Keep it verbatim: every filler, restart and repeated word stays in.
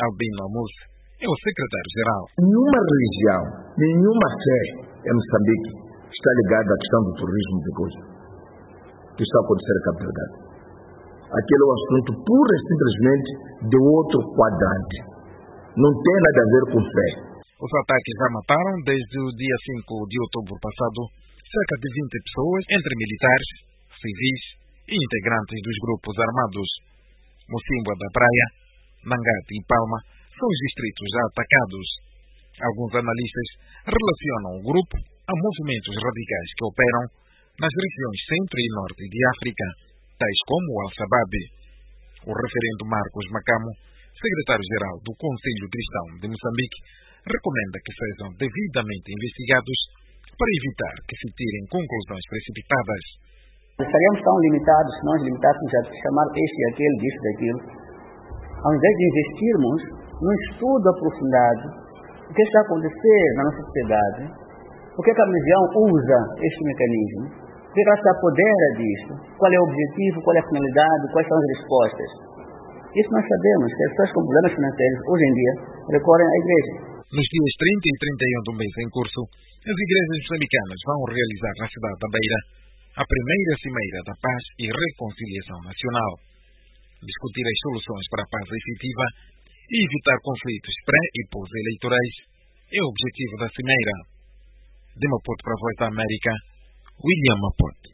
Albino Amus é o secretário-geral. Nenhuma religião, nenhuma fé em Moçambique está ligada à questão do terrorismo perigoso que está a acontecer em Cabo Delgado. Aquele é um assunto pura e simplesmente de outro quadrante. Não tem nada a ver com fé. Os ataques já mataram, desde o dia cinco de outubro passado, cerca de vinte pessoas, entre militares, civis e integrantes dos grupos armados. Mocimboa da Praia, Nangate e Palma são os distritos já atacados. Alguns analistas relacionam o grupo a movimentos radicais que operam nas regiões centro e norte de África, tais como o Al-Shabaab. O referendo Marcos Macamo, secretário-geral do Conselho Cristão de Moçambique, recomenda que sejam devidamente investigados para evitar que se tirem conclusões precipitadas. Estaríamos tão limitados se nós limitássemos a chamar este e aquele, disso e daquilo, ao invés de investirmos num estudo aprofundado do que está a acontecer na nossa sociedade, por que a religião usa este mecanismo, por que ela se apodera disto, qual é o objetivo, qual é a finalidade, quais são as respostas. Isso nós sabemos, que as pessoas com problemas financeiros, hoje em dia, recorrem à igreja. Nos dias trinta e trinta e um do mês em curso, as igrejas moçambicanas vão realizar na cidade da Beira a primeira Cimeira da Paz e Reconciliação Nacional. Discutir as soluções para a paz efetiva e evitar conflitos pré e pós-eleitorais é o objetivo da Cimeira. De Maputo para a Voz da América, William Maputo.